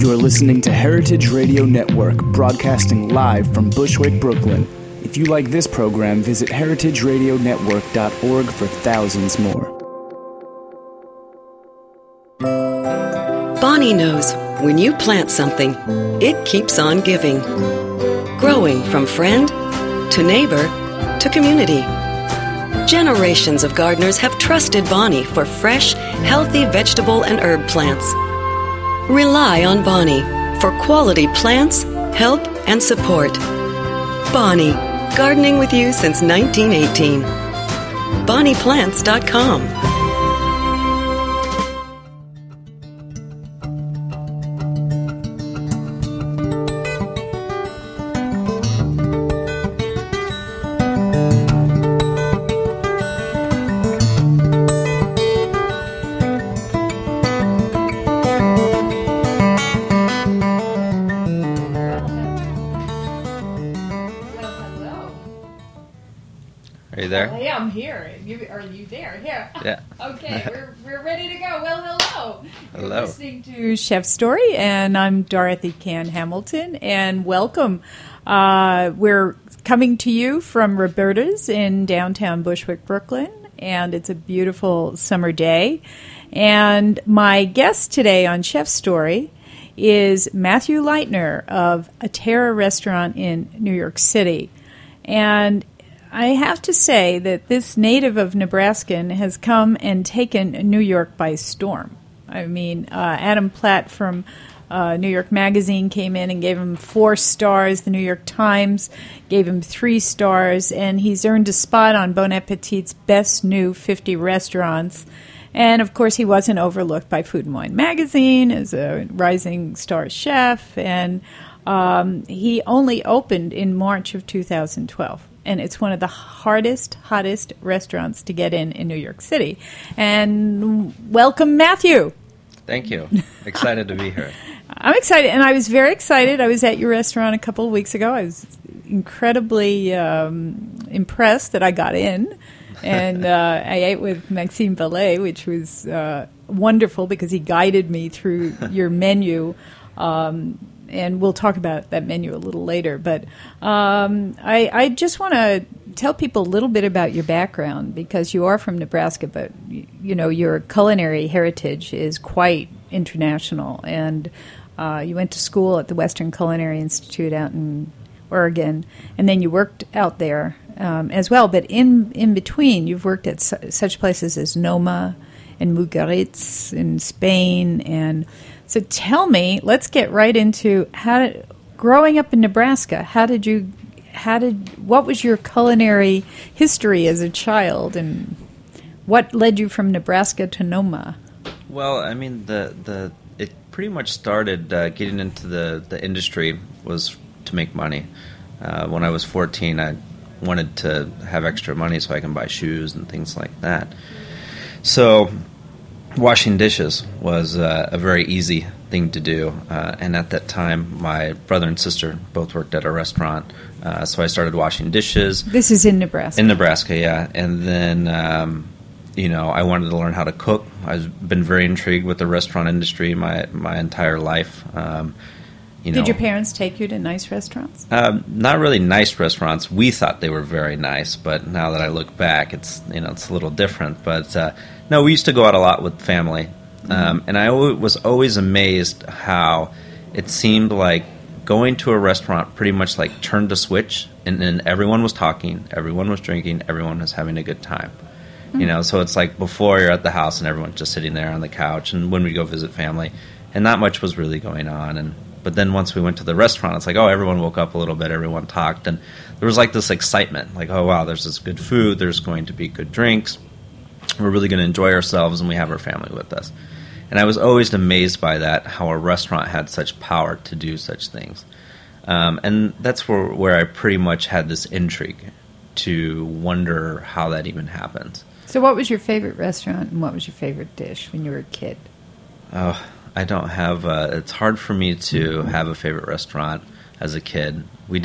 You're listening to Heritage Radio Network, broadcasting live from Bushwick, Brooklyn. If you like this program, visit heritageradionetwork.org for thousands more. Bonnie knows when you plant something, it keeps on giving. Growing from friend to neighbor to community. Generations of gardeners have trusted Bonnie for fresh, healthy vegetable and herb plants. Rely on Bonnie for quality plants, help, and support. Bonnie, gardening with you since 1918. BonniePlants.com. I'm here. Are you there? Here. Yeah. Okay, we're ready to go. Well, hello. Hello. You're listening to Chef Story, and I'm Dorothy Cann Hamilton, and welcome. We're coming to you from Roberta's in downtown Bushwick, Brooklyn, and it's a beautiful summer day. And my guest today on Chef Story is Matthew Leitner of A Terra restaurant in New York City. And I have to say that this native of Nebraskan has come and taken New York by storm. I mean, Adam Platt from New York Magazine came in and gave him 4 stars. The New York Times gave him 3 stars, and he's earned a spot on Bon Appetit's Best New 50 Restaurants. And, of course, he wasn't overlooked by Food and Wine Magazine as a rising star chef, and he only opened in March of 2012. And it's one of the hottest restaurants to get in New York City. And welcome, Matthew. Thank you. Excited to be here. I'm excited, and I was very excited. I was at your restaurant a couple of weeks ago. I was incredibly impressed that I got in. And I ate with Maxime Vallet, which was wonderful because he guided me through your menu. And we'll talk about that menu a little later. But I just want to tell people a little bit about your background, because you are from Nebraska, but you know your culinary heritage is quite international. And you went to school at the Western Culinary Institute out in Oregon, and then you worked out there as well. But in between, you've worked at such places as Noma and Mugaritz in Spain. And so tell me, let's get right into growing up in Nebraska. What was your culinary history as a child, and what led you from Nebraska to Noma? Well, I mean, it pretty much started getting into the industry was to make money. When I was 14, I wanted to have extra money so I can buy shoes and things like that. So washing dishes was a very easy thing to do. And at that time, my brother and sister both worked at a restaurant. So I started washing dishes. This is in Nebraska? In Nebraska, yeah. And then, I wanted to learn how to cook. I've been very intrigued with the restaurant industry my entire life. Did your parents take you to nice restaurants? Not really nice restaurants. We thought they were very nice, but now that I look back, it's a little different. But no, we used to go out a lot with family, and I was always amazed how it seemed like going to a restaurant pretty much like turned a switch, and then everyone was talking, everyone was drinking, everyone was having a good time. So it's like before you're at the house and everyone's just sitting there on the couch, and when we go visit family, and not much was really going on. But then once we went to the restaurant, it's like, oh, everyone woke up a little bit, everyone talked, and there was like this excitement, like, oh, wow, there's this good food, there's going to be good drinks, we're really going to enjoy ourselves, and we have our family with us. And I was always amazed by that, how a restaurant had such power to do such things. And that's where I pretty much had this intrigue to wonder how that even happens. So what was your favorite restaurant, and what was your favorite dish when you were a kid? Oh, I don't have it's hard for me to have a favorite restaurant as a kid. I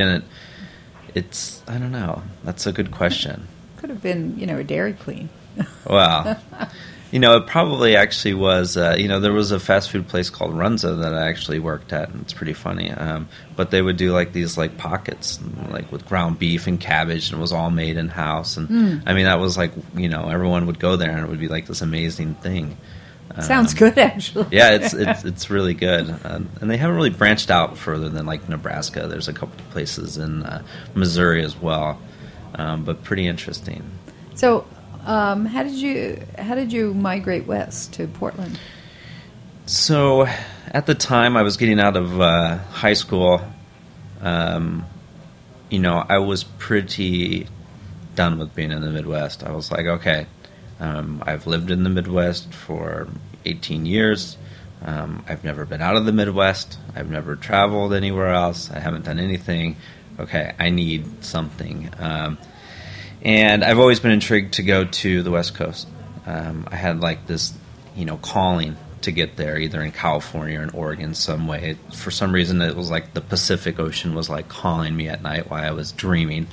don't know. That's a good question. Could have been, a Dairy Queen. Well, It probably actually was, there was a fast food place called Runza that I actually worked at, and it's pretty funny. But they would do like these like pockets, like with ground beef and cabbage, and it was all made in-house. And I mean, that was like, everyone would go there and it would be like this amazing thing. Sounds good, actually. Yeah, it's really good. And they haven't really branched out further than like Nebraska. There's a couple of places in Missouri as well, but pretty interesting. So, how did you migrate west to Portland? So, at the time I was getting out of high school, I was pretty done with being in the Midwest. I was like, okay, I've lived in the Midwest for 18 years. I've never been out of the Midwest. I've never traveled anywhere else. I haven't done anything. Okay, I need something. And I've always been intrigued to go to the West Coast. I had like this, calling to get there, either in California or in Oregon some way. For some reason, it was like the Pacific Ocean was like calling me at night while I was dreaming.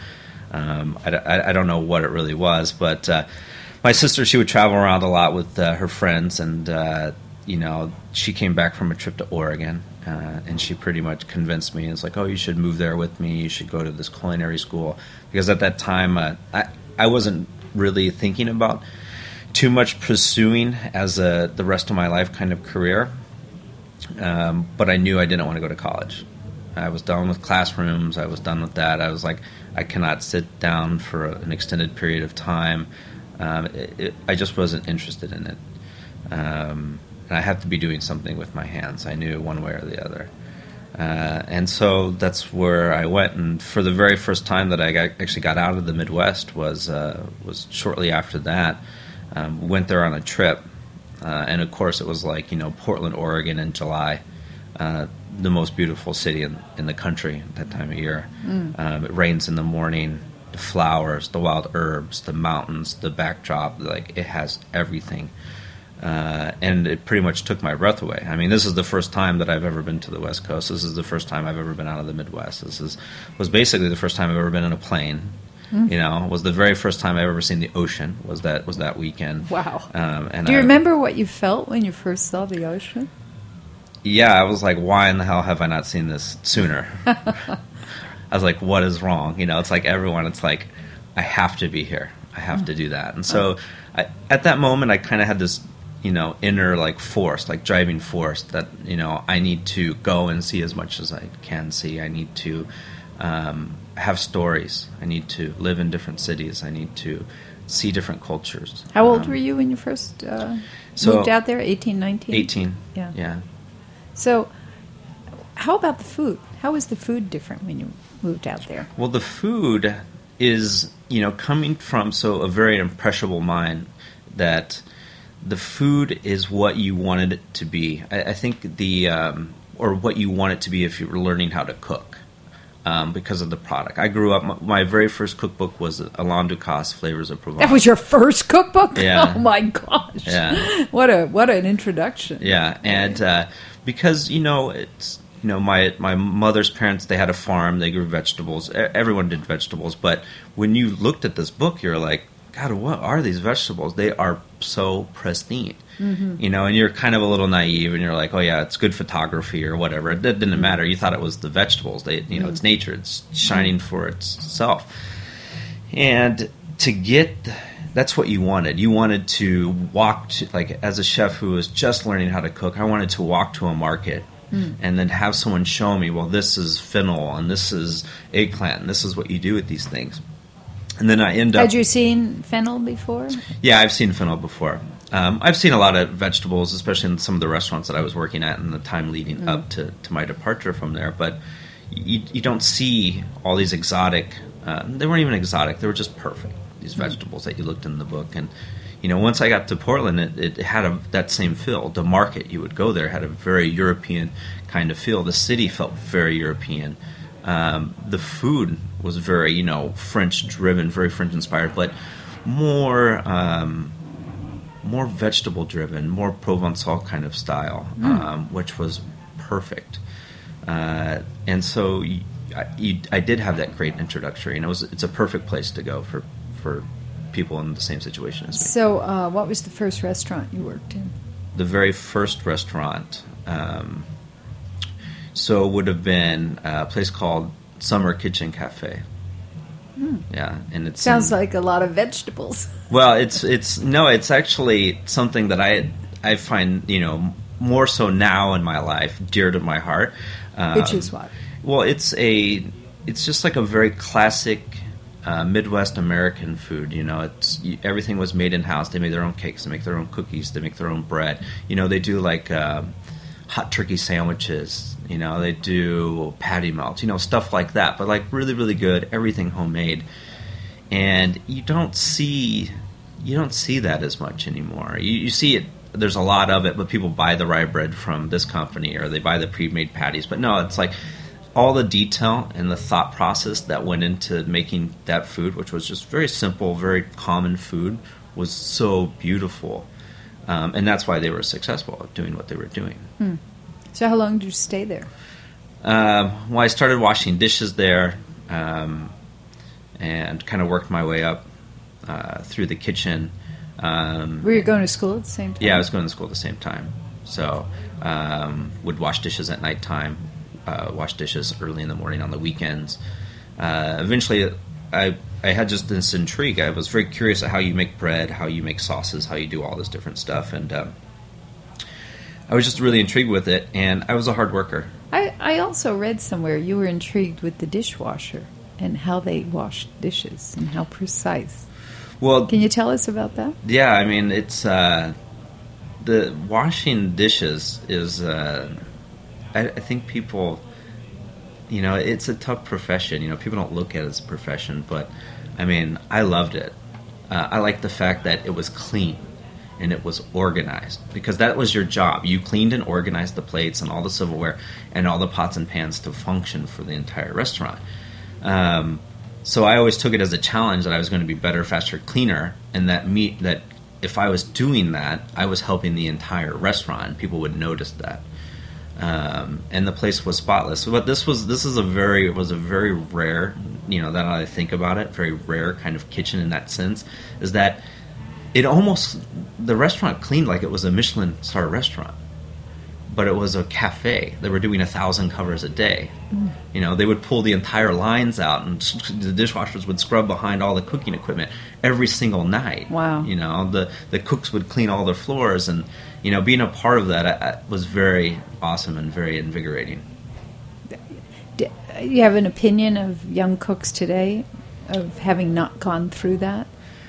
I don't know what it really was, but my sister, she would travel around a lot with her friends, and she came back from a trip to Oregon, and she pretty much convinced me. It's like, oh, you should move there with me. You should go to this culinary school, because at that time I wasn't really thinking about too much pursuing as the rest of my life kind of career, but I knew I didn't want to go to college. I was done with classrooms. I was done with that. I was like, I cannot sit down for an extended period of time. I just wasn't interested in it. And I have to be doing something with my hands. I knew one way or the other. And so that's where I went. And for the very first time that I actually got out of the Midwest was shortly after that. We went there on a trip. And of course it was like, Portland, Oregon in July. The most beautiful city in the country at that time of year. It rains in the morning. The flowers, the wild herbs, the mountains, the backdrop, like it has everything. And it pretty much took my breath away. I mean, this is the first time that I've ever been to the West Coast. This is the first time I've ever been out of the Midwest. Was basically the first time I've ever been in a plane. Was the very first time I've ever seen the ocean. Was that weekend. Wow. And do you remember what you felt when you first saw the ocean? Yeah, I was like, why in the hell have I not seen this sooner? I was like, what is wrong? It's like everyone, it's like, I have to be here. I have to do that. And so at that moment, I kind of had this, inner like force, like driving force that, I need to go and see as much as I can see. I need to have stories. I need to live in different cities. I need to see different cultures. How old were you when you first moved out there? 18, 19? 18. Yeah. So how about the food? How was the food different when you moved out there? Well, the food is, coming from a very impressionable mind, that the food is what you wanted it to be. I think or what you want it to be if you were learning how to cook, because of the product. I grew up, my very first cookbook was Alain Ducasse, Flavors of Provence. That was your first cookbook? Yeah. Oh my gosh. Yeah. What an introduction. Yeah, and because, it's... my mother's parents, they had a farm. They grew vegetables. Everyone did vegetables. But when you looked at this book, you're like, God, what are these vegetables? They are so pristine. And you're kind of a little naive, and you're like, oh, yeah, it's good photography or whatever. It didn't matter. You thought it was the vegetables. It's nature. It's shining for itself. And to get... That's what you wanted. You wanted to walk to, like, as a chef who was just learning how to cook, I wanted to walk to a market and then have someone show me, well, this is fennel and this is eggplant and this is what you do with these things. And then I end up... Had you seen fennel before? Yeah, I've seen fennel before. I've seen a lot of vegetables, especially in some of the restaurants that I was working at in the time leading up to my departure from there. But you don't see all these exotic... they weren't even exotic. They were just perfect, these vegetables that you looked in the book. And, once I got to Portland, it had that same feel. The market, you would go there, had a very European kind of feel. The city felt very European. The food was very, French-driven, very French-inspired, but more vegetable-driven, more Provençal kind of style, which was perfect. And so I did have that great introductory, and it's a perfect place to go for people in the same situation as me. So what was the first restaurant you worked in? The very first restaurant, so it would have been a place called Summer Kitchen Cafe. Yeah, and it sounds like a lot of vegetables. Well, it's actually something that I find, you know, more so now in my life dear to my heart. Which is what? Well, it's just like a very classic Midwest American food. You know, everything was made in house. They made their own cakes, they make their own cookies, they make their own bread. You know, they do like hot turkey sandwiches. You know, they do patty melts. You know, stuff like that. But like really, really good. Everything homemade, and you don't see that as much anymore. You see it. There's a lot of it, but people buy the rye bread from this company or they buy the pre-made patties. But no, it's like all the detail and the thought process that went into making that food, which was just very simple, very common food, was so beautiful. And that's why they were successful at doing what they were doing. So how long did you stay there? Well, I started washing dishes there and kind of worked my way up through the kitchen. Were you going to school at the same time? Yeah, I was going to school at the same time. So would wash dishes at nighttime, wash dishes early in the morning on the weekends. Eventually, I had just this intrigue. I was very curious at how you make bread, how you make sauces, how you do all this different stuff. And I was just really intrigued with it, and I was a hard worker. I also read somewhere you were intrigued with the dishwasher and how they washed dishes and how precise. Well, can you tell us about that? Yeah, I mean, it's the washing dishes is. I think people, you know, it's a tough profession. You know, people don't look at it as a profession, but I mean, I loved it. I liked the fact that it was clean and it was organized, because that was your job. You cleaned and organized the plates and all the silverware and all the pots and pans to function for the entire restaurant. So I always took it as a challenge that I was going to be better, faster, cleaner, and that if I was doing that, I was helping the entire restaurant, and people would notice that. And the place was spotless. But this was a very rare, you know, that I think about it, very rare kind of kitchen in that sense, is that the restaurant cleaned like it was a Michelin star restaurant, but it was a cafe. They were doing 1,000 covers a day. You know, they would pull the entire lines out, and the dishwashers would scrub behind all the cooking equipment every single night. Wow. You know, the cooks would clean all their floors, and, you know, being a part of that was very awesome and very invigorating. Do you have an opinion of young cooks today, of having not gone through that?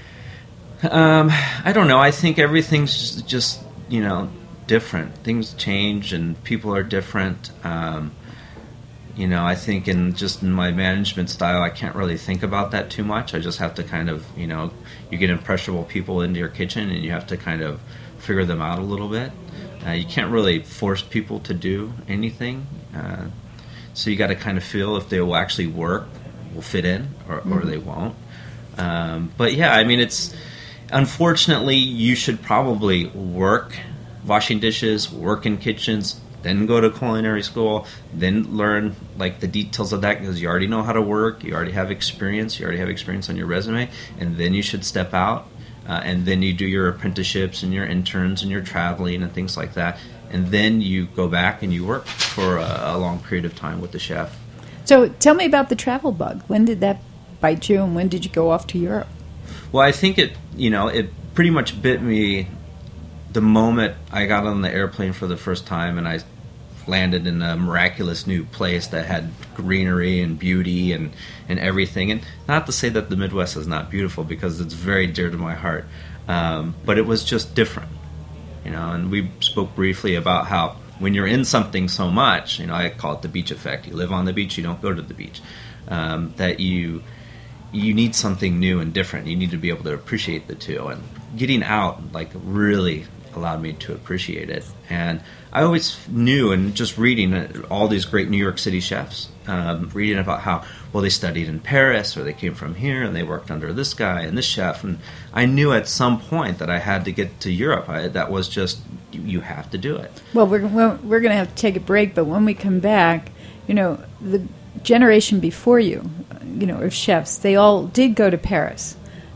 I don't know. I think everything's just, you know, different. Things change and people are different. You know, I think in my management style, I can't really think about that too much. I just have to kind of, you know, you get impressionable people into your kitchen and you have to kind of figure them out a little bit. You can't really force people to do anything. So you got to kind of feel if they will actually work, will fit in, or they won't. But yeah, I mean, unfortunately, you should probably work washing dishes, work in kitchens, then go to culinary school, then learn like the details of that, because you already know how to work, you already have experience on your resume, and then you should step out, and then you do your apprenticeships and your interns and your traveling and things like that, and then you go back and you work for a long period of time with the chef. So tell me about the travel bug. When did that bite you, and when did you go off to Europe? Well, I think it pretty much bit me the moment I got on the airplane for the first time and I landed in a miraculous new place that had greenery and beauty and everything. And not to say that the Midwest is not beautiful, because it's very dear to my heart, but it was just different, you know. And we spoke briefly about how when you're in something so much, you know, I call it the beach effect. You live on the beach, you don't go to the beach. That you need something new and different. You need to be able to appreciate the two. And getting out, like, really allowed me to appreciate it. And I always knew, and just reading all these great New York City chefs, reading about how, well, they studied in Paris, or they came from here, and they worked under this guy and this chef. And I knew at some point that I had to get to Europe. That was just, you have to do it. Well, we're going to have to take a break, but when we come back, you know, the generation before you, you know, of chefs, they all did go to Paris.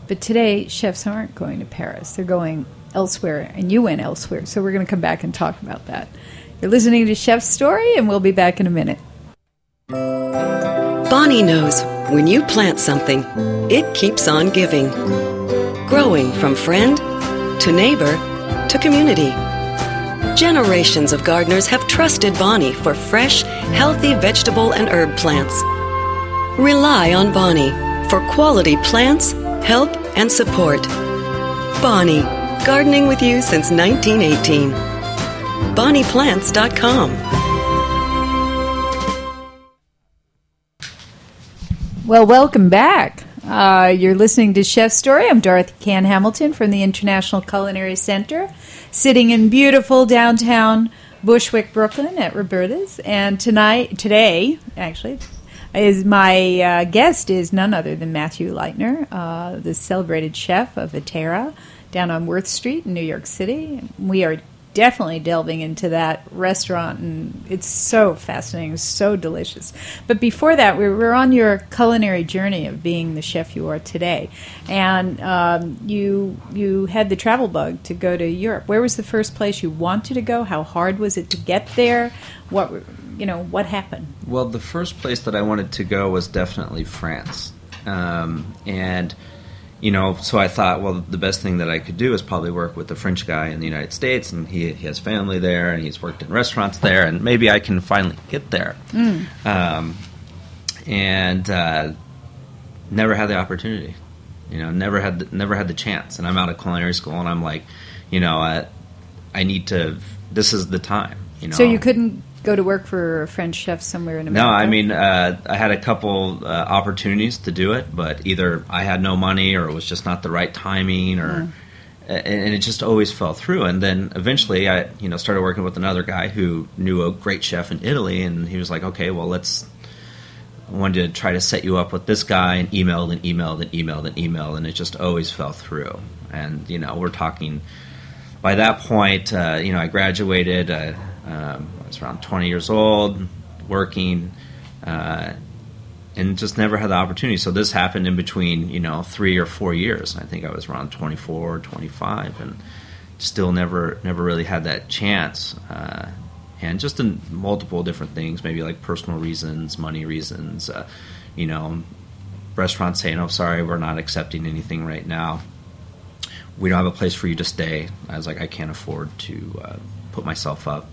But today, chefs aren't going to Paris. They're going elsewhere, and you went elsewhere. So we're going to come back and talk about that. You're listening to Chef's Story, and we'll be back in a minute. Bonnie knows when you plant something, it keeps on giving. Growing from friend to neighbor to community. Generations of gardeners have trusted Bonnie for fresh, healthy vegetable and herb plants. Rely on Bonnie for quality plants, help, and support. Bonnie, gardening with you since 1918. BonniePlants.com. Well, welcome back. You're listening to Chef's Story. I'm Dorothy Cann Hamilton from the International Culinary Center, sitting in beautiful downtown Bushwick, Brooklyn at Roberta's. And today, is my guest is none other than Matthew Leitner, the celebrated chef of Atera down on Worth Street in New York City. We are definitely delving into that restaurant, and it's so fascinating, so delicious. But before that, we were on your culinary journey of being the chef you are today, and you had the travel bug to go to Europe. Where was the first place you wanted to go? How hard was it to get there? What happened? Well, the first place that I wanted to go was definitely France, so I thought, well, the best thing that I could do is probably work with a French guy in the United States, and he has family there, and he's worked in restaurants there, and maybe I can finally get there. Never had the opportunity, never had the chance. And I'm out of culinary school, and I'm like, I need to. This is the time. So you couldn't go to work for a French chef somewhere in America? No, I mean, I had a couple opportunities to do it, but either I had no money or it was just not the right timing, and it just always fell through. And then eventually I, started working with another guy who knew a great chef in Italy, and he was like, okay, well, I wanted to try to set you up with this guy, and emailed, and it just always fell through. And, we're talking, by that point, I graduated, I was around 20 years old, working, and just never had the opportunity. So this happened in between, 3 or 4 years. I think I was around 24 or 25, and still never really had that chance. And just in multiple different things, maybe like personal reasons, money reasons, restaurants saying, oh, sorry, we're not accepting anything right now. We don't have a place for you to stay. I was like, I can't afford to put myself up.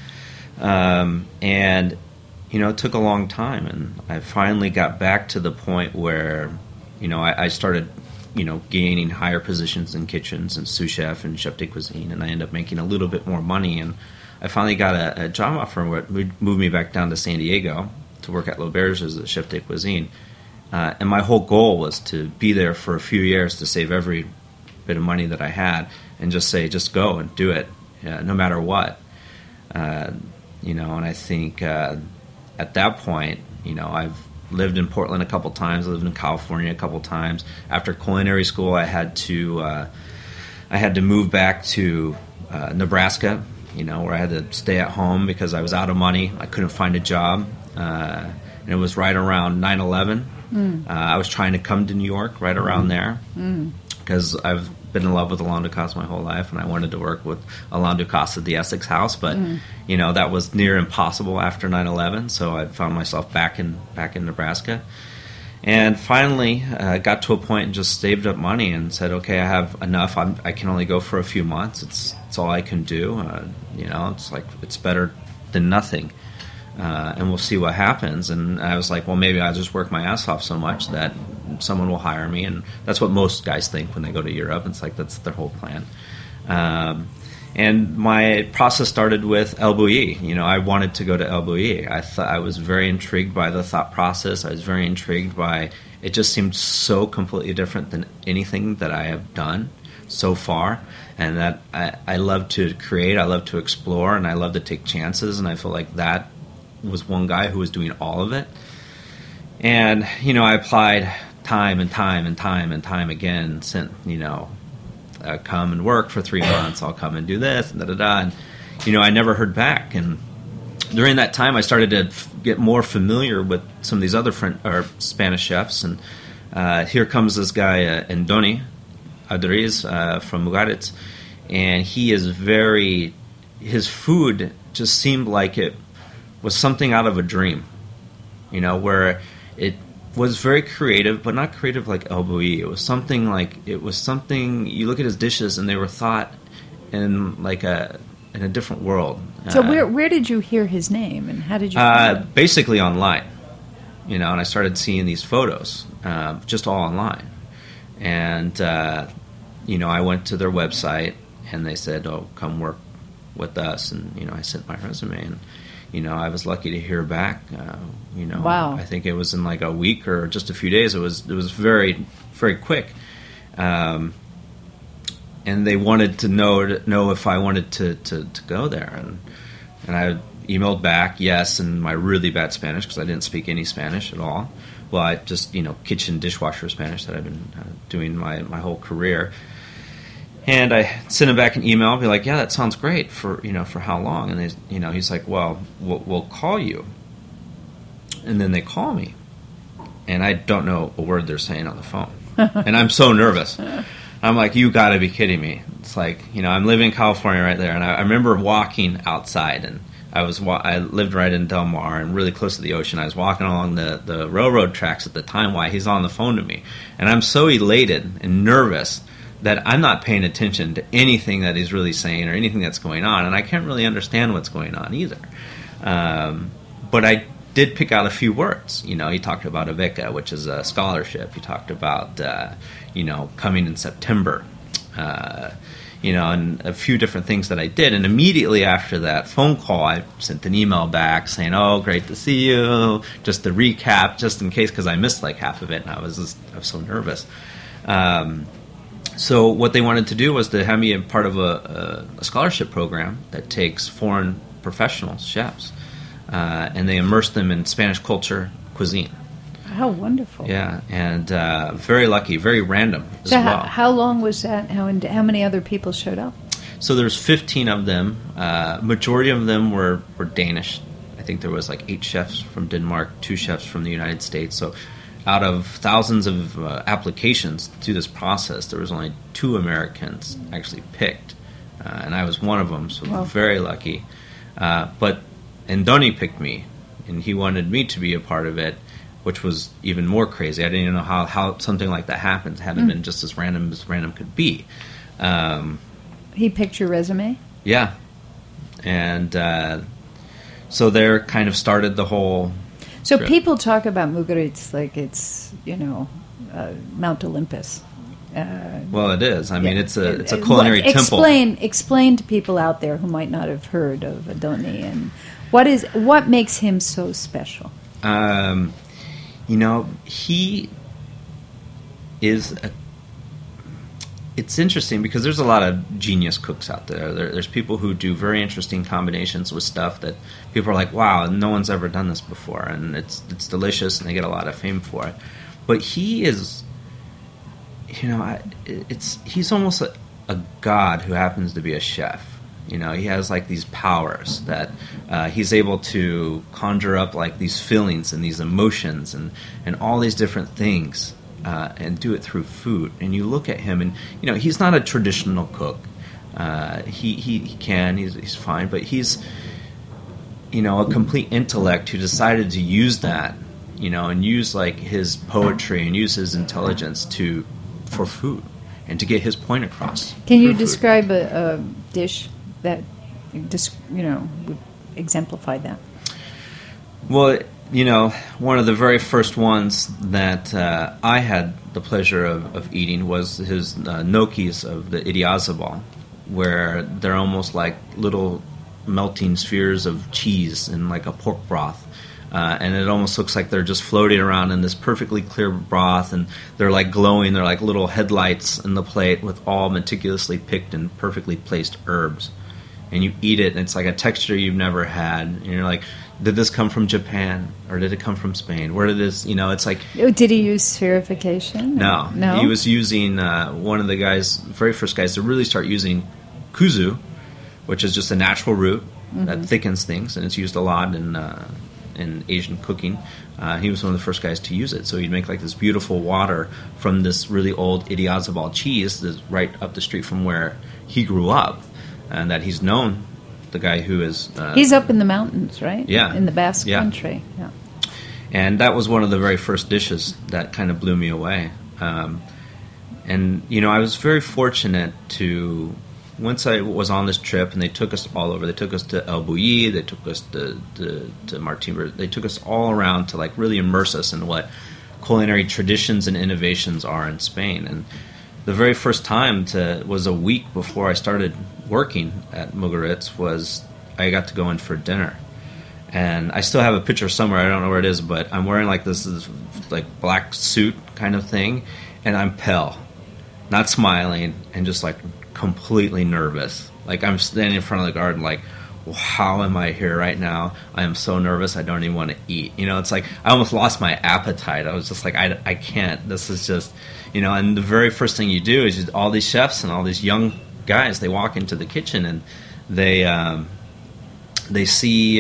It took a long time, and I finally got back to the point where, I started, gaining higher positions in kitchens and sous chef and chef de cuisine, and I ended up making a little bit more money, and I finally got a job offer where it moved me back down to San Diego to work at L'Auberge as a chef de cuisine. And my whole goal was to be there for a few years to save every bit of money that I had and just go and do it, no matter what. And I think at that point, I've lived in Portland a couple times, lived in California a couple times. After culinary school, I had to move back to Nebraska, where I had to stay at home because I was out of money. I couldn't find a job, and it was right around 9/11. I was trying to come to New York right around there because I've been in love with Alain Ducasse my whole life, and I wanted to work with Alain Ducasse at the Essex House, but that was near impossible after 9/11. So I found myself back in Nebraska, and finally got to a point and just saved up money and said, okay, I have enough. I can only go for a few months. It's all I can do. It's like it's better than nothing, and we'll see what happens. And I was like, well, maybe I'll just work my ass off so much that someone will hire me, and that's what most guys think when they go to Europe. It's like that's their whole plan. And my process started with El Bulli. I wanted to go to El Bulli. I was very intrigued by the thought process. I was very intrigued by it. Just seemed so completely different than anything that I have done so far, and that I love to create, I love to explore, and I love to take chances, and I feel like that was one guy who was doing all of it. And I applied time and time again, sent come and work for 3 months, I'll come and do this, and and I never heard back. And during that time I started to get more familiar with some of these other Spanish chefs, and Here comes this guy, Endoni Adriz from Mugaritz, and he is his food just seemed like it was something out of a dream, where it was very creative, but not creative like El Bulli. It was something you look at his dishes and they were thought in in a different world. So where did you hear his name, and how did you find him? Basically online, and I started seeing these photos, just all online. And, I went to their website, and they said, "Oh, come work with us." And, I sent my resume, and, I was lucky to hear back. Wow. I think it was in like a week or just a few days. It was very, very quick. And they wanted to know if I wanted to go there. And I emailed back, yes, in my really bad Spanish, because I didn't speak any Spanish at all. Well, I just, kitchen dishwasher Spanish that I've been doing my whole career. And I sent him back an email, be like, yeah, that sounds great for how long? And they, he's like, well, we'll call you. And then they call me. And I don't know a word they're saying on the phone. And I'm so nervous. I'm like, you got to be kidding me. It's like, I'm living in California right there. And I remember walking outside, and I lived right in Del Mar and really close to the ocean. I was walking along the railroad tracks at the time while he's on the phone to me. And I'm so elated and nervous that I'm not paying attention to anything that he's really saying or anything that's going on. And I can't really understand what's going on either. But I did pick out a few words. He talked about a beca, which is a scholarship. He talked about, coming in September, and a few different things that I did. And immediately after that phone call, I sent an email back saying, oh, great to see you, just to recap, just in case, because I missed like half of it, and I was so nervous. So what they wanted to do was to have me a part of a scholarship program that takes foreign professionals, chefs, and they immerse them in Spanish culture, cuisine. How wonderful. Yeah, and very lucky, very random as well. How long was that? How many other people showed up? So there's 15 of them. Majority of them were Danish. I think there was like 8 chefs from Denmark, 2 chefs from the United States. So out of thousands of applications to this process, there was only 2 Americans actually picked. And I was one of them, so wow. Very lucky. But Endoni picked me, and he wanted me to be a part of it, which was even more crazy. I didn't even know how something like that happens. Had it been just as random could be. He picked your resume? Yeah. And so there kind of started the whole So trip. People talk about Mugaritz like it's, Mount Olympus. Well, it is. I mean, it's a culinary temple. Explain to people out there who might not have heard of Endoni, and what makes him so special? He is it's interesting because there's a lot of genius cooks out there. There's people who do very interesting combinations with stuff that people are like, wow, no one's ever done this before, and it's delicious, and they get a lot of fame for it. But he is, he's almost a god who happens to be a chef. He has like these powers that he's able to conjure up like these feelings and these emotions and all these different things and do it through food. And you look at him and, he's not a traditional cook. He's fine, but he's, a complete intellect who decided to use that, and use like his poetry and use his intelligence for food and to get his point across. Can you describe a dish that just would exemplify that? Well, one of the very first ones that I had the pleasure of eating was his gnocchis of the Idiazabal, where they're almost like little melting spheres of cheese in like a pork broth. And it almost looks like they're just floating around in this perfectly clear broth, and they're like glowing. They're like little headlights in the plate with all meticulously picked and perfectly placed herbs. And you eat it, and it's like a texture you've never had. And you're like, did this come from Japan, or did it come from Spain? Where did this, it's like... Did he use spherification? No. He was using, one of the very first guys to really start using kuzu, which is just a natural root that thickens things, and it's used a lot in in Asian cooking. He was one of the first guys to use it. So he'd make like this beautiful water from this really old Idiazabal cheese that's right up the street from where he grew up, and that he's known, the guy who is... he's up in the mountains, right? Yeah. In the Basque Country. Yeah. And that was one of the very first dishes that kind of blew me away. And, you know, I was very fortunate to... Once I was on this trip, and they took us all over. They took us to El Bulli. They took us to Martin. They took us all around to like really immerse us in what culinary traditions and innovations are in Spain. And the very first time was a week before I started working at Mugaritz. Was I got to go in for dinner, and I still have a picture somewhere. I don't know where it is, but I'm wearing like this like black suit kind of thing, and I'm pale, not smiling, and just like completely nervous. Like I'm standing in front of the garden like, how am I here right now? I am so nervous I don't even want to eat. You know, it's like I almost lost my appetite. I was just like, I can't. This is just, you know, and the very first thing you do is all these chefs and all these young guys, they walk into the kitchen and they see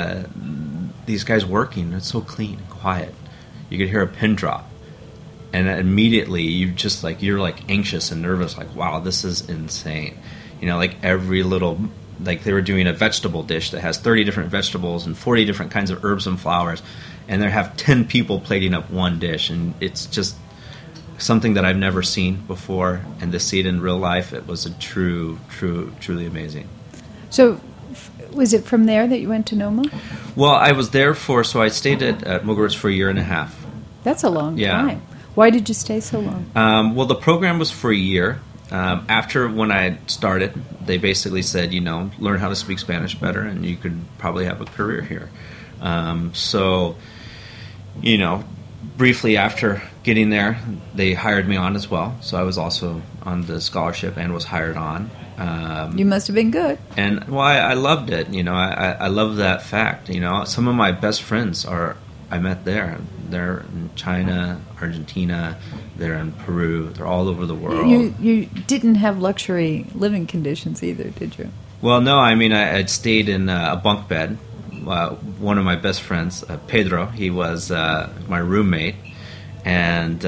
these guys working. It's so clean and quiet. You could hear a pin drop. And immediately you're like anxious and nervous, like, wow, this is insane. You know, like every little, like they were doing a vegetable dish that has 30 different vegetables and 40 different kinds of herbs and flowers, and they have 10 people plating up one dish, and it's just something that I've never seen before, and to see it in real life, it was a truly amazing. So, was it from there that you went to Noma? Well, I was there so I stayed at Mugaritz for a year and a half. That's a long time. Why did you stay so long? Well, the program was for a year. After when I started, they basically said, you know, learn how to speak Spanish better, and you could probably have a career here. So, you know, briefly after getting there, they hired me on as well. So I was also on the scholarship and was hired on. You must have been good. And, well, I loved it. You know, I love that fact. You know, some of my best friends I met there. They're in China, Argentina, they're in Peru, they're all over the world. You didn't have luxury living conditions either, did you? Well, no, I mean, I'd stayed in a bunk bed. One of my best friends, Pedro, he was my roommate, and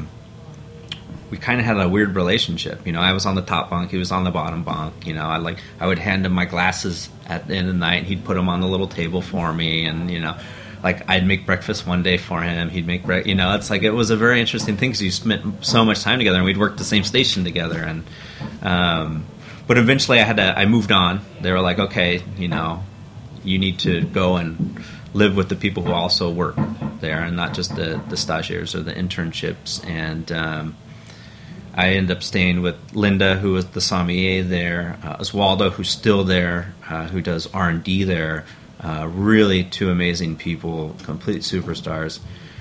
we kind of had a weird relationship. You know, I was on the top bunk, he was on the bottom bunk. You know, I would hand him my glasses at the end of the night, he'd put them on the little table for me, and, you know, like I'd make breakfast one day for him, he'd make you know, it's like it was a very interesting thing because you spent so much time together, and we'd worked the same station together, and but eventually I moved on. They were like, okay, you know, you need to go and live with the people who also work there, and not just the stagiaires or the internships. And I ended up staying with Linda, who was the sommelier there, Oswaldo, who's still there, who does R&D there. Really two amazing people, complete superstars.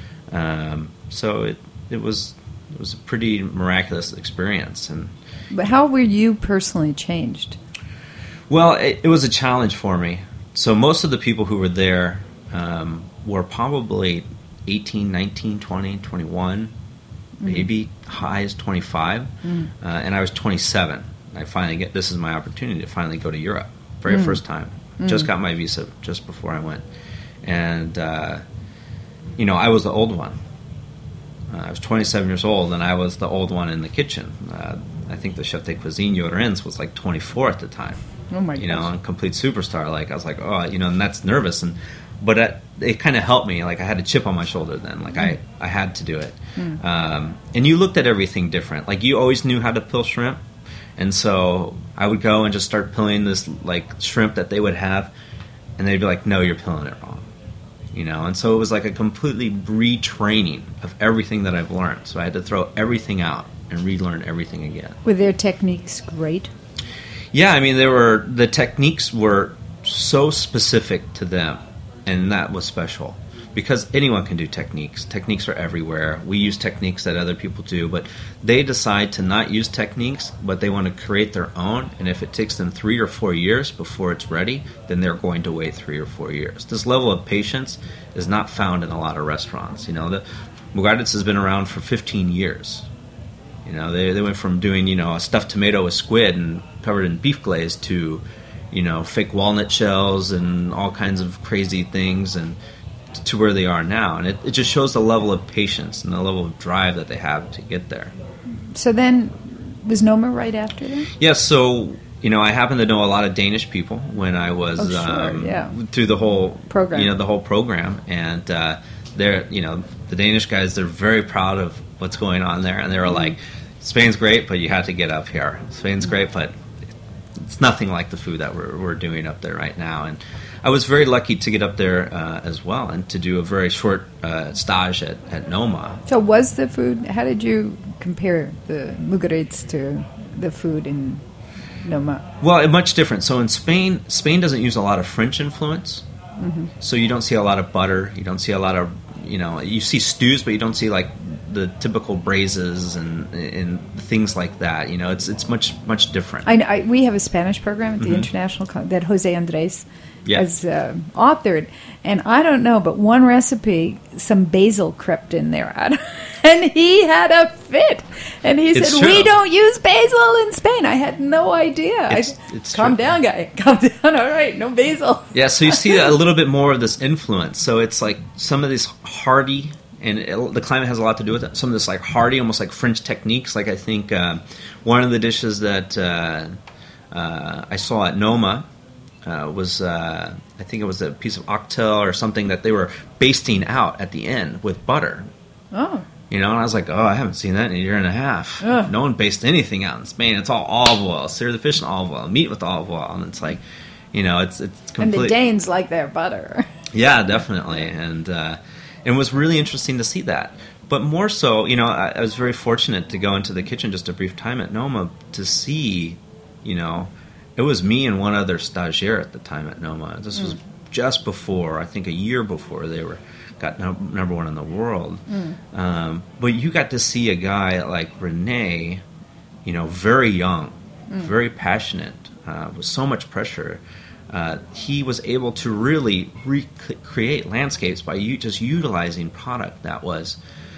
So it was a pretty miraculous experience. But how were you personally changed? Well, it was a challenge for me. So most of the people who were there were probably 18, 19, 20, 21, maybe high as 25. And I was 27. I finally this is my opportunity to finally go to Europe. Very first time. Just got my visa just before I went. And, you know, I was the old one. I was 27 years old, and I was the old one in the kitchen. I think the chef de cuisine, Llorens, was like 24 at the time. Oh, my gosh. You know, a complete superstar. Like, I was like, oh, you know, and that's nervous. But it kind of helped me. Like, I had a chip on my shoulder then. Like, I had to do it. And you looked at everything different. Like, you always knew how to pill shrimp. And so I would go and just start pilling this, like, shrimp that they would have, and they'd be like, no, you're pilling it wrong. You know, and so it was like a completely retraining of everything that I've learned. So I had to throw everything out and relearn everything again. Were their techniques great? Yeah, I mean, the techniques were so specific to them, and that was special. Because anyone can do techniques. Techniques are everywhere. We use techniques that other people do, but they decide to not use techniques, but they want to create their own, and if it takes them 3 or 4 years before it's ready, then they're going to wait 3 or 4 years. This level of patience is not found in a lot of restaurants. You know, the Mugaritz has been around for 15 years. You know, they went from doing, you know, a stuffed tomato with squid and covered in beef glaze to, you know, fake walnut shells and all kinds of crazy things, and to where they are now. And it just shows the level of patience and the level of drive that they have to get there. So then, was Noma right after that? Yeah, so, I happen to know a lot of Danish people when I was through the whole program. The whole program. And they're, the Danish guys, they're very proud of what's going on there. And they were like, Spain's great, but you have to get up here. Spain's great, but it's nothing like the food that we're doing up there right now. And I was very lucky to get up there as well and to do a very short stage at Noma. So was the food, how did you compare the Mugaritz to the food in Noma? Well, much different. So in Spain doesn't use a lot of French influence. Mm-hmm. So you don't see a lot of butter. You don't see a lot of, you see stews, but you don't see like the typical braises and things like that. It's much different. We have a Spanish program at the International that Jose Andres has authored, and I don't know, but one recipe, some basil crept in there, and he had a fit, and he said, "We don't use basil in Spain." I had no idea. Calm down, guy. Calm down. All right, no basil. Yeah, so you see a little bit more of this influence. So it's like some of these hearty. And the climate has a lot to do with it. Some of this like hearty, almost like French techniques. Like I think one of the dishes that I saw at Noma was, I think it was a piece of oxtail or something that they were basting out at the end with butter. Oh. And I was like, I haven't seen that in a year and a half. Ugh. No one bastes anything out in Spain. It's all olive oil. Sear the fish in olive oil. Meat with olive oil. And it's like, it's complete. And the Danes like their butter. Yeah, definitely. And it was really interesting to see that. But more so, I was very fortunate to go into the kitchen just a brief time at Noma to see, it was me and one other stagiaire at the time at Noma. This was just before, I think a year before they got number one in the world. But you got to see a guy like Rene, very young, very passionate, with so much pressure. He was able to really recreate landscapes by just utilizing product that was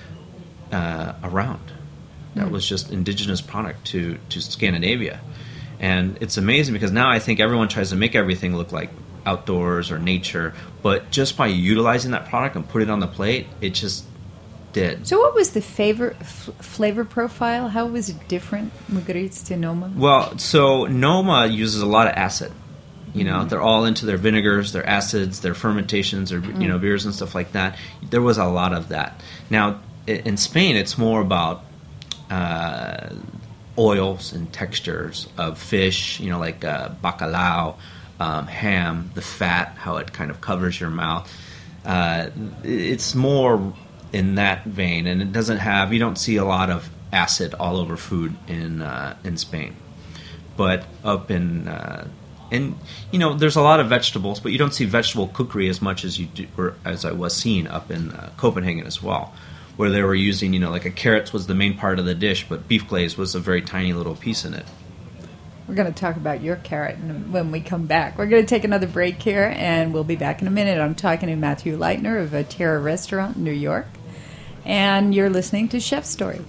around. That was just indigenous product to Scandinavia. And it's amazing because now I think everyone tries to make everything look like outdoors or nature, but just by utilizing that product and put it on the plate, it just did. So what was the flavor profile? How was it different, Mugaritz to Noma? Well, so Noma uses a lot of acid. They're all into their vinegars, their acids, their fermentations, their beers and stuff like that. There was a lot of that. Now, in Spain, it's more about oils and textures of fish, like bacalao, ham, the fat, how it kind of covers your mouth. It's more in that vein, and it doesn't have. You don't see a lot of acid all over food in Spain, but up in and there's a lot of vegetables, but you don't see vegetable cookery as much as you do, or as I was seeing up in Copenhagen as well, where they were using like a carrots was the main part of the dish, but beef glaze was a very tiny little piece in it. We're going to talk about your carrot when we come back. We're going to take another break here, and we'll be back in a minute. I'm talking to Matthew Leitner of a Terra Restaurant in New York, and you're listening to Chef Story.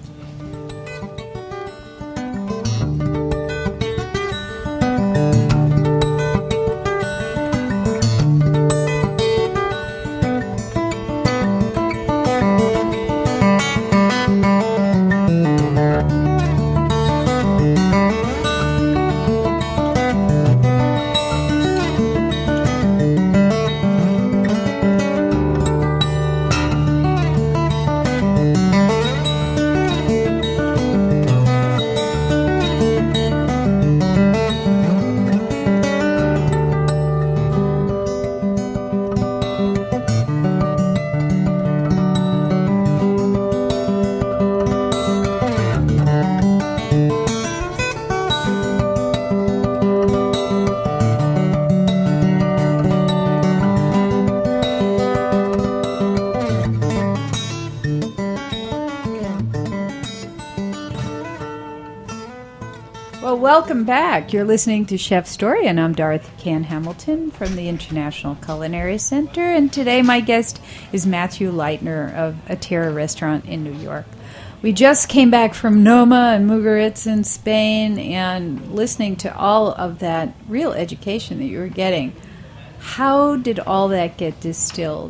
Welcome back. You're listening to Chef Story, and I'm Dorothy Cann Hamilton from the International Culinary Center. And today my guest is Matthew Leitner of a Terra Restaurant in New York. We just came back from Noma and Mugaritz in Spain, and listening to all of that real education that you were getting. How did all that get distilled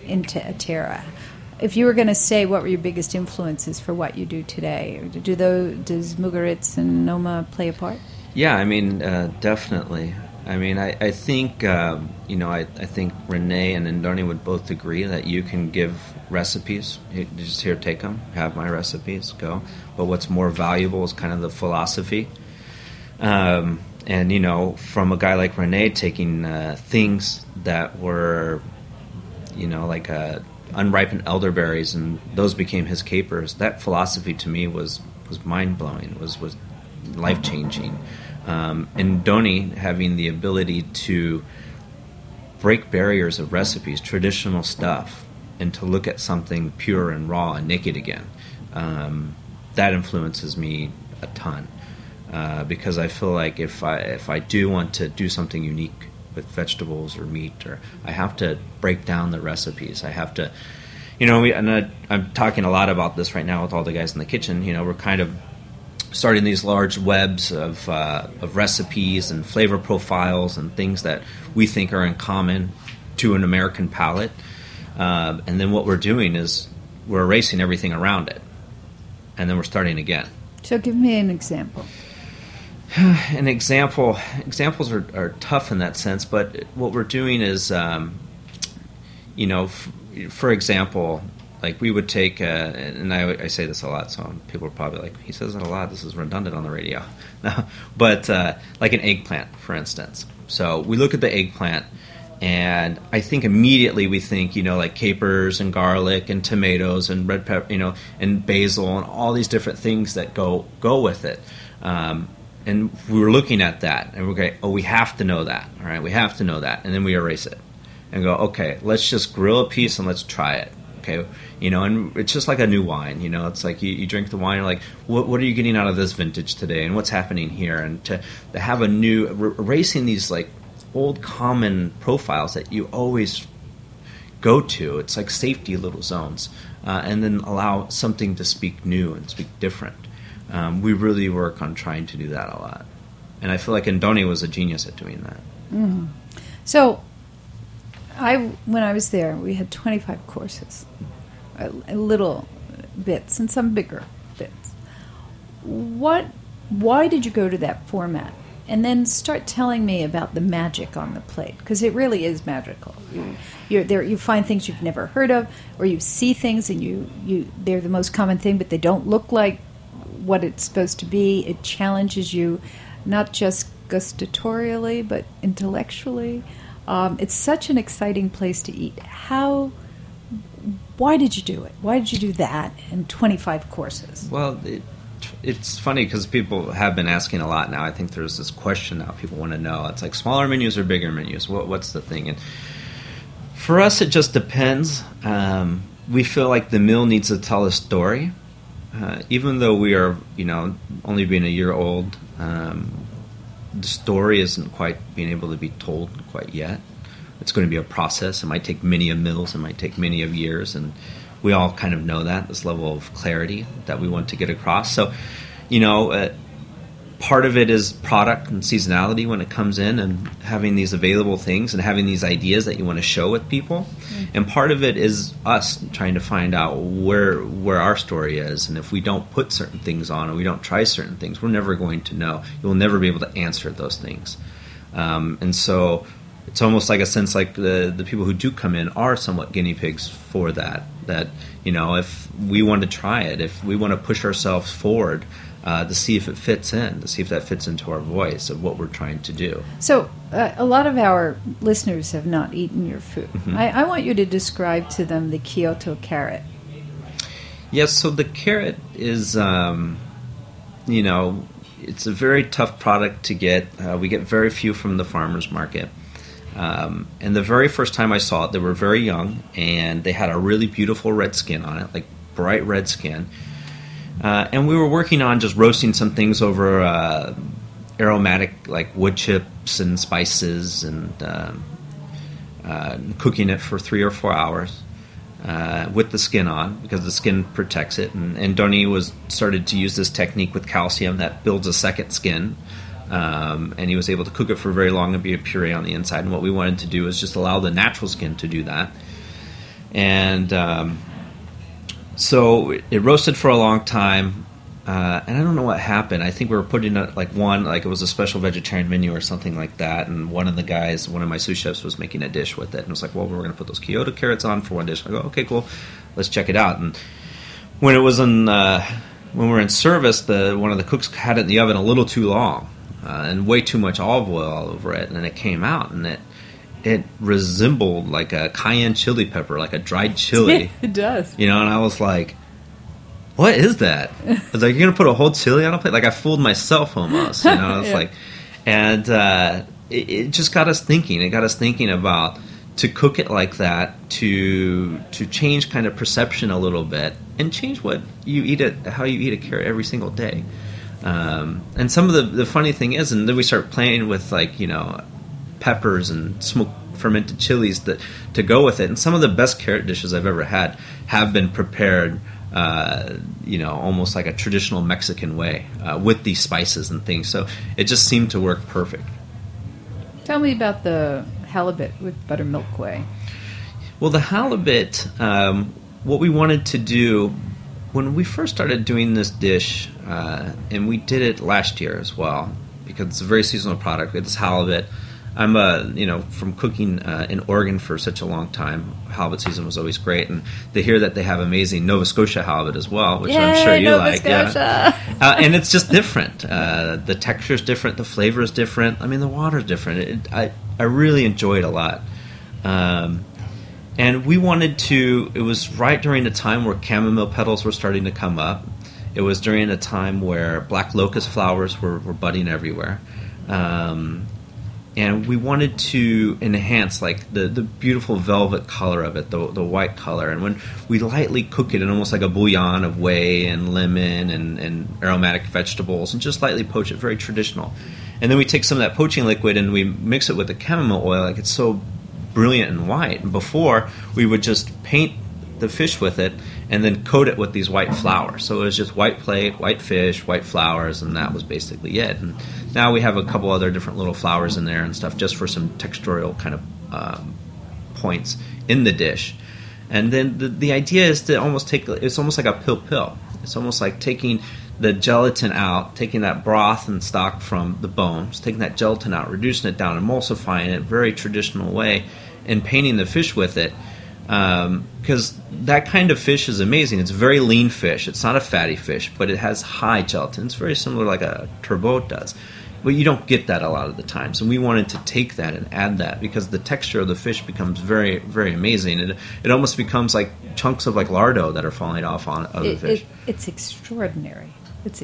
into Atera. If you were going to say what were your biggest influences for what you do today, does Mugaritz and Noma play a part? Yeah, I mean, definitely. I mean, I think, I think Renee and Indoni would both agree that you can give recipes. Just here, take them, have my recipes, go. But what's more valuable is kind of the philosophy. And, from a guy like Renee taking things that were, like unripened elderberries, and those became his capers, that philosophy to me was mind-blowing, was life-changing. And Doni having the ability to break barriers of recipes, traditional stuff, and to look at something pure and raw and naked again, that influences me a ton. Because I feel like if I do want to do something unique with vegetables or meat, or I have to break down the recipes. I have to, I'm talking a lot about this right now with all the guys in the kitchen. We're kind of starting these large webs of recipes and flavor profiles and things that we think are in common to an American palate. And then what we're doing is we're erasing everything around it. And then we're starting again. So give me an example. Examples are tough in that sense, but what we're doing is, for example, like we would take, and I say this a lot, so people are probably like, he says it a lot, this is redundant on the radio. But like an eggplant, for instance. So we look at the eggplant, and I think immediately we think, like capers and garlic and tomatoes and red pepper, and basil and all these different things that go with it. And we were looking at that, and we're going, we have to know that, all right? We have to know that, and then we erase it and go, okay, let's just grill a piece and let's try it, okay? And it's just like a new wine, It's like you drink the wine, you're like, what are you getting out of this vintage today, and what's happening here? And to have a new, erasing these like old common profiles that you always go to, it's like safety little zones, and then allow something to speak new and speak different. We really work on trying to do that a lot. And I feel like Indoni was a genius at doing that. Mm-hmm. So, when I was there, we had 25 courses, little bits and some bigger bits. Why did you go to that format? And then start telling me about the magic on the plate, because it really is magical. You find things you've never heard of, or you see things and they're the most common thing, but they don't look like what it's supposed to be. It challenges you, not just gustatorially, but intellectually. It's such an exciting place to eat. Why did you do it? Why did you do that in 25 courses? Well, it's funny because people have been asking a lot now. I think there's this question now people want to know. It's like smaller menus or bigger menus? What's the thing? And for us, it just depends. We feel like the meal needs to tell a story. Even though we are, only being a year old, the story isn't quite being able to be told quite yet. It's going to be a process. It might take many of meals. It might take many of years. And we all kind of know that, this level of clarity that we want to get across. So, part of it is product and seasonality when it comes in, and having these available things and having these ideas that you want to show with people. Mm-hmm. And part of it is us trying to find out where our story is. And if we don't put certain things on, or we don't try certain things, we're never going to know. You'll never be able to answer those things. And so it's almost like a sense like the people who do come in are somewhat guinea pigs for that. That, if we want to try it, if we want to push ourselves forward, to see if it fits in, to see if that fits into our voice of what we're trying to do. So a lot of our listeners have not eaten your food. Mm-hmm. I want you to describe to them the Kyoto carrot. Yes, so the carrot is, it's a very tough product to get. We get very few from the farmer's market. And the very first time I saw it, they were very young, and they had a really beautiful red skin on it, like bright red skin. And we were working on just roasting some things over aromatic, like wood chips and spices, and cooking it for 3 or 4 hours with the skin on, because the skin protects it. And Doni started to use this technique with calcium that builds a second skin. And he was able to cook it for very long and be a puree on the inside. And what we wanted to do is just allow the natural skin to do that. And so it roasted for a long time. And I don't know what happened. I think we were putting it it was a special vegetarian menu or something like that. And one of my sous chefs was making a dish with it. And it was like, well, we're going to put those Kyoto carrots on for one dish. I go, okay, cool. Let's check it out. And when it was when we were in service, one of the cooks had it in the oven a little too long and way too much olive oil all over it. And it came out and it resembled like a cayenne chili pepper, like a dried chili. It does. And I was like, what is that? I was like, you're going to put a whole chili on a plate? Like, I fooled myself almost, I was like, and it just got us thinking. It got us thinking about to cook it like that, to change kind of perception a little bit, and change how you eat a carrot every single day. And some of the funny thing is, and then we start playing with peppers and smoked fermented chilies to go with it. And some of the best carrot dishes I've ever had have been prepared almost like a traditional Mexican way with these spices and things. So it just seemed to work perfect. Tell me about the halibut with buttermilk whey. Well, the halibut, what we wanted to do when we first started doing this dish, and we did it last year as well, because it's a very seasonal product. It's halibut. I'm from cooking in Oregon for such a long time. Halibut season was always great, and to hear that they have amazing Nova Scotia halibut as well, which I'm sure you Nova like. Scotia. Yeah, and it's just different. The texture is different. The flavor is different. I mean, the water is different. I really enjoy it a lot. And we wanted to. It was right during a time where chamomile petals were starting to come up. It was during a time where black locust flowers were budding everywhere. And we wanted to enhance the beautiful velvet color of it, the white color. And when we lightly cook it in almost like a bouillon of whey and lemon and aromatic vegetables and just lightly poach it, very traditional. And then we take some of that poaching liquid and we mix it with the chamomile oil. It's so brilliant and white. And before, we would just paint the fish with it and then coat it with these white flowers. So it was just white plate, white fish, white flowers, and that was basically it. And now we have a couple other different little flowers in there and stuff just for some texturial kind of points in the dish. And then the idea is to almost it's almost like a pill. It's almost like taking the gelatin out, taking that broth and stock from the bones, taking that gelatin out, reducing it down, emulsifying it, very traditional way, and painting the fish with it. Because that kind of fish is amazing. It's a very lean fish. It's not a fatty fish, but it has high gelatin. It's very similar like a turbot does. But you don't get that a lot of the times. And we wanted to take that and add that because the texture of the fish becomes very, very amazing. It almost becomes like chunks of like lardo that are falling off on other fish. It's extraordinary. It's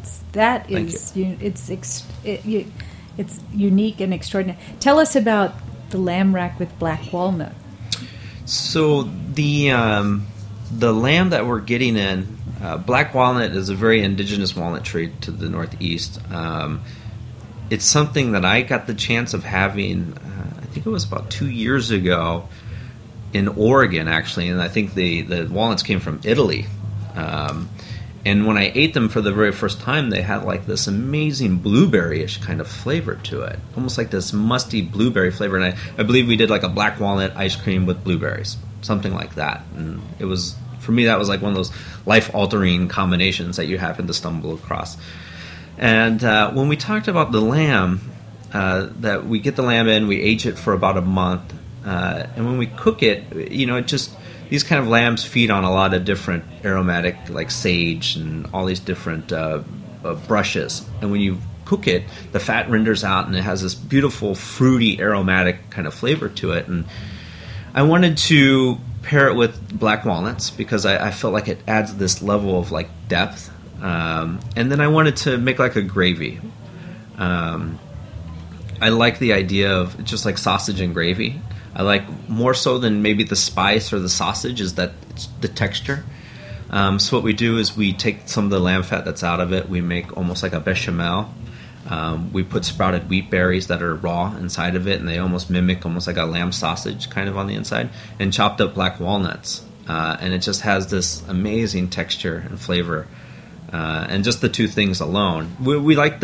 unique and extraordinary. Tell us about the lamb rack with black walnut. So the lamb that we're getting in, black walnut is a very indigenous walnut tree to the northeast. It's something that I got the chance of having, I think it was about 2 years ago in Oregon, actually, and I think the walnuts came from Italy. And when I ate them for the very first time, they had like this amazing blueberry-ish kind of flavor to it. Almost like this musty blueberry flavor. And I believe we did like a black walnut ice cream with blueberries. Something like that. And it was, for me, that was like one of those life-altering combinations that you happen to stumble across. And when we talked about the lamb, that we get the lamb in, we age it for about a month. And when we cook it, it just... These kind of lambs feed on a lot of different aromatic, like sage and all these different brushes. And when you cook it, the fat renders out and it has this beautiful, fruity, aromatic kind of flavor to it. And I wanted to pair it with black walnuts because I felt like it adds this level of like depth. And then I wanted to make like a gravy. I like the idea of just like sausage and gravy. I like more so than maybe the spice or the sausage is that it's the texture. So what we do is we take some of the lamb fat that's out of it. We make almost like a bechamel. We put sprouted wheat berries that are raw inside of it, and they almost mimic almost like a lamb sausage kind of on the inside, and chopped up black walnuts. And it just has this amazing texture and flavor. And just the two things alone. We like the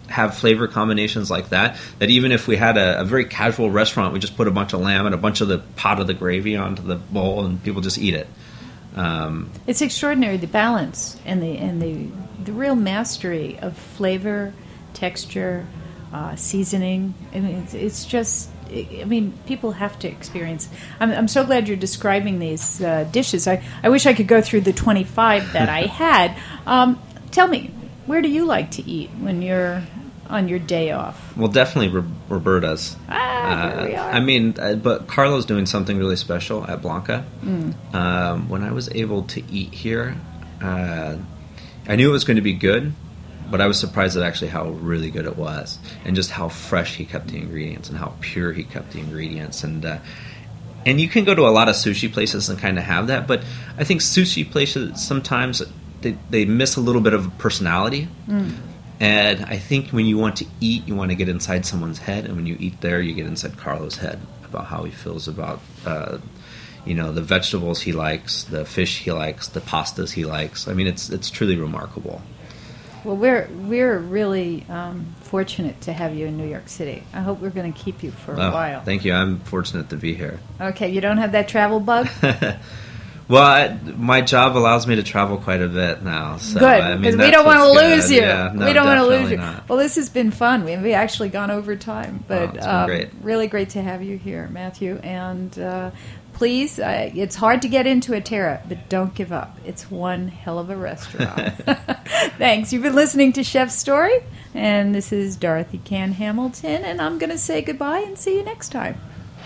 have flavor combinations like that even if we had a very casual restaurant, we just put a bunch of lamb and a bunch of the pot of the gravy onto the bowl and people just eat it. It's extraordinary, the balance and the real mastery of flavor, texture, seasoning. I mean, it's just, I mean, people have to experience. I'm so glad you're describing these dishes. I wish I could go through the 25 that I had. Tell me, where do you like to eat when you're on your day off? Well, definitely Roberta's. Here we are. I mean, but Carlo's doing something really special at Blanca. When I was able to eat here, I knew it was going to be good, but I was surprised at actually how really good it was, and just how fresh he kept the ingredients and how pure he kept the ingredients. And you can go to a lot of sushi places and kind of have that, but I think sushi places sometimes they miss a little bit of personality. And I think when you want to eat, you want to get inside someone's head, and when you eat there, you get inside Carlo's head about how he feels about the vegetables he likes, the fish he likes, the pastas he likes. I mean, it's truly remarkable. Well, we're really fortunate to have you in New York City. I hope we're going to keep you for a while. Thank you. I'm fortunate to be here. Okay, you don't have that travel bug? Well, my job allows me to travel quite a bit now. So, good, because we don't want to lose you. Yeah, no, we don't want to lose you. Not. Well, this has been fun. We've actually gone over time, but it's been great. Really great to have you here, Matthew. And please, it's hard to get into Atera, but don't give up. It's one hell of a restaurant. Thanks. You've been listening to Chef's Story, and this is Dorothy Cann Hamilton, and I'm going to say goodbye and see you next time.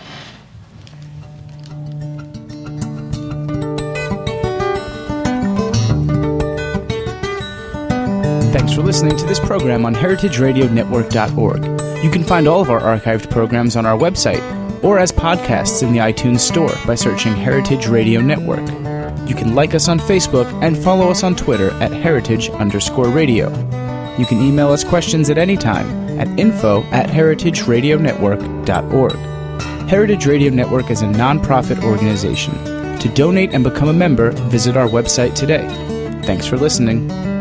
Thanks for listening to this program on heritageradionetwork.org. You can find all of our archived programs on our website or as podcasts in the iTunes Store by searching Heritage Radio Network. You can like us on Facebook and follow us on Twitter at heritage_radio. You can email us questions at any time at info@heritageradionetwork.org. Heritage Radio Network is a non-profit organization. To donate and become a member, visit our website today. Thanks for listening.